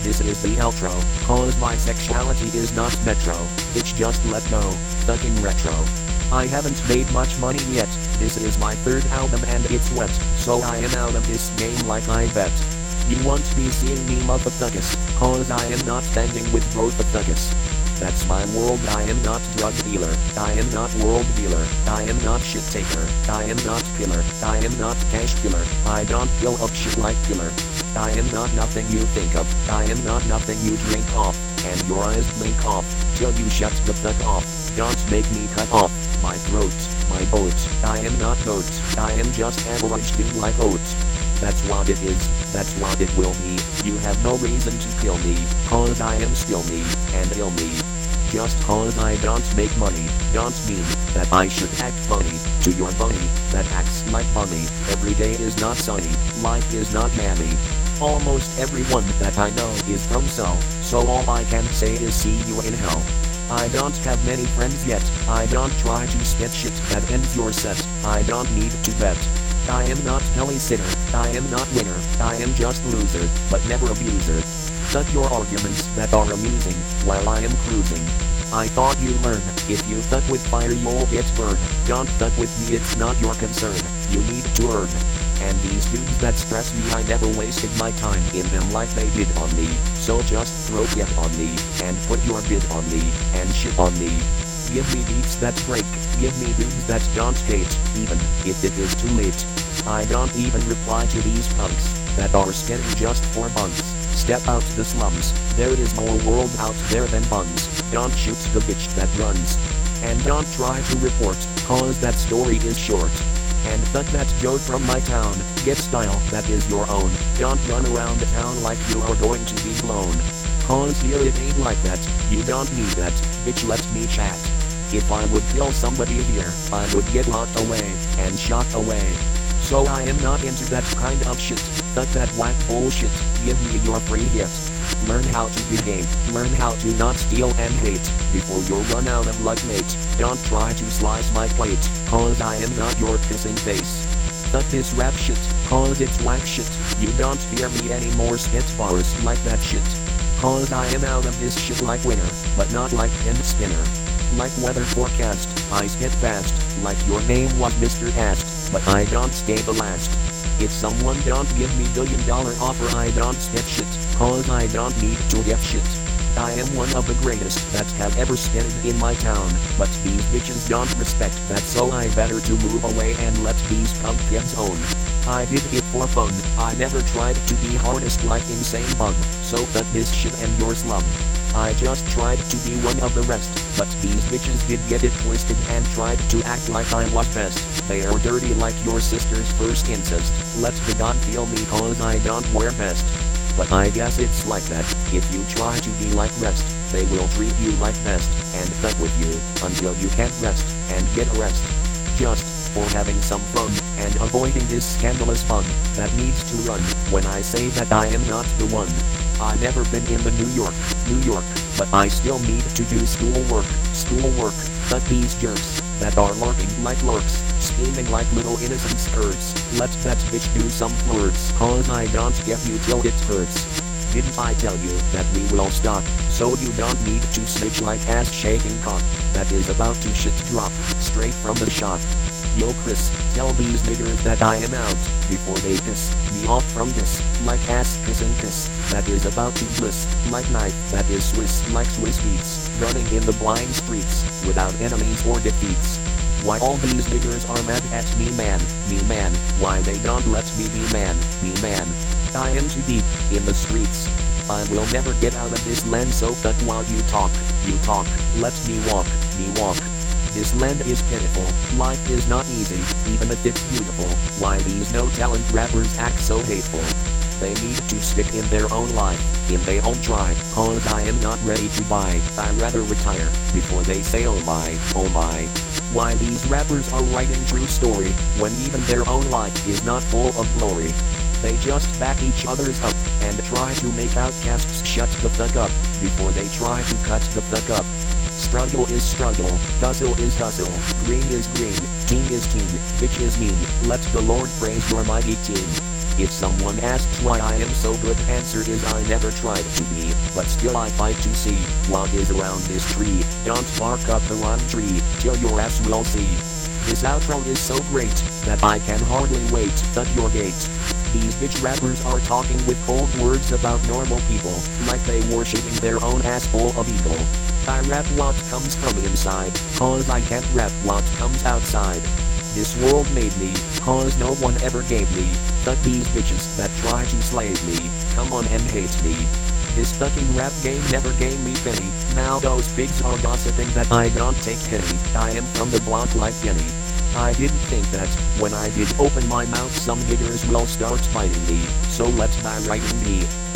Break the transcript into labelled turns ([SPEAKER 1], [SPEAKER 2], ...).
[SPEAKER 1] This is the outro, cause my sexuality is not metro, bitch just let go, fucking retro. I haven't made much money yet, this is my third album and it's wet, so I am out of this game like I bet. You won't be seeing me motherfuckers, cause I am not standing with motherfuckers. That's my world, I am not drug dealer, I am not world dealer, I am not shit taker, I am not killer, I am not cash killer, I don't fill up shit like killer. I am not nothing you think of, I am not nothing you drink off, and your eyes blink off, till you shut the fuck off, don't make me cut off my throat, my boat, I am not goat, I am just average dude like oats. That's what it is, that's what it will be, you have no reason to kill me, cause I am still me, and ill me. Just cause I don't make money, don't mean that I should act funny to your bunny that acts like funny. Every day is not sunny, life is not manny. Almost everyone that I know is from so all I can say is see you in hell. I don't have many friends yet, I don't try to spit shit that ends your set, I don't need to bet. I am not Kelly Sitter, I am not winner, I am just loser, but never abuser. Suck your arguments that are amusing, while I am cruising. I thought you learn, if you fuck with fire you'll get burned. Don't fuck with me, it's not your concern, you need to earn. And these dudes that stress me, I never wasted my time in them like they did on me. So just throw it on me, and put your bid on me, and shit on me. Give me beats that break, give me dudes that don't hate, even if it is too late. I don't even reply to these punks that are skinning just for buns. Step out the slums, there is more world out there than buns. Don't shoot the bitch that runs. And don't try to report, cause that story is short. And fuck that goat from my town, get style that is your own. Don't run around the town like you are going to be blown. Cause here it ain't like that, you don't need that, bitch let me chat. If I would kill somebody here, I would get locked away, and shot away. So I am not into that kind of shit, fuck that whack bullshit, give me your free hit. Learn how to behave, learn how to not steal and hate, before you run out of luck mate. Don't try to slice my plate, cause I am not your kissing face. Fuck this rap shit, cause it's whack shit, you don't hear me anymore spit bars like that shit. Cause I am out of this shit like winter, but not like end spinner. Like weather forecast, I spit fast, like your name was Mr. Asked, but I don't stay the last. If someone don't give me $1 billion offer, I don't spit shit, cause I don't need to get shit. I am one of the greatest that have ever spitted in my town, but these bitches don't respect that, so I better to move away and let these punk kids own. I did it for fun, I never tried to be hardest like insane bum, so fuck this shit and your slum. I just tried to be one of the rest, but these bitches did get it twisted and tried to act like I was best. They are dirty like your sister's first incest, let the god feel me cause I don't wear vest. But I guess it's like that, if you try to be like rest, they will treat you like best, and fuck with you, until you can't rest, and get a rest. Just for having some fun, and avoiding this scandalous fun, that needs to run, when I say that I am not the one. I never been in the New York, but I still need to do schoolwork, fuck these jerks, that are lurking like lurks, scheming like little innocent skirts, let that bitch do some flirts, cause I don't get you till it hurts. Didn't I tell you that we will stop, so you don't need to snitch like ass shaking cock, that is about to shit drop, straight from the shot. Yo Chris, tell these niggers that I am out, before they piss me off from this, like ass kiss and kiss, that is about to bliss, like knife that is Swiss, like Swiss beats, running in the blind streets, without enemies or defeats. Why all these niggers are mad at me man, why they don't let me be man. I am too deep in the streets, I will never get out of this land, so fuck while you talk, let me walk. This land is pitiful, life is not easy, even if it's beautiful. Why these no-talent rappers act so hateful? They need to stick in their own life, in their own tribe, cause I am not ready to buy. I'd rather retire, before they say oh my. Why these rappers are writing true story, when even their own life is not full of glory. They just back each other's up, and try to make outcasts shut the fuck up, before they try to cut the fuck up. Struggle is struggle, hustle is hustle, green is green, teen is teen, bitch is mean, let the Lord praise your mighty team. If someone asks why I am so good, answer is I never tried to be, but still I fight to see what is around this tree. Don't bark up the wrong tree, till your ass will see. This outro is so great, that I can hardly wait at your gate. These bitch rappers are talking with cold words about normal people, like they worshipping their own asshole of eagle. I rap what comes from inside, cause I can't rap what comes outside. This world made me, cause no one ever gave me, but these bitches that try to slave me, come on and hate me. This fucking rap game never gave me penny, now those pigs are gossiping that I don't take pity. I am from the block like Jenny. I didn't think that, when I did open my mouth some niggers will start fighting me, so let my writing be.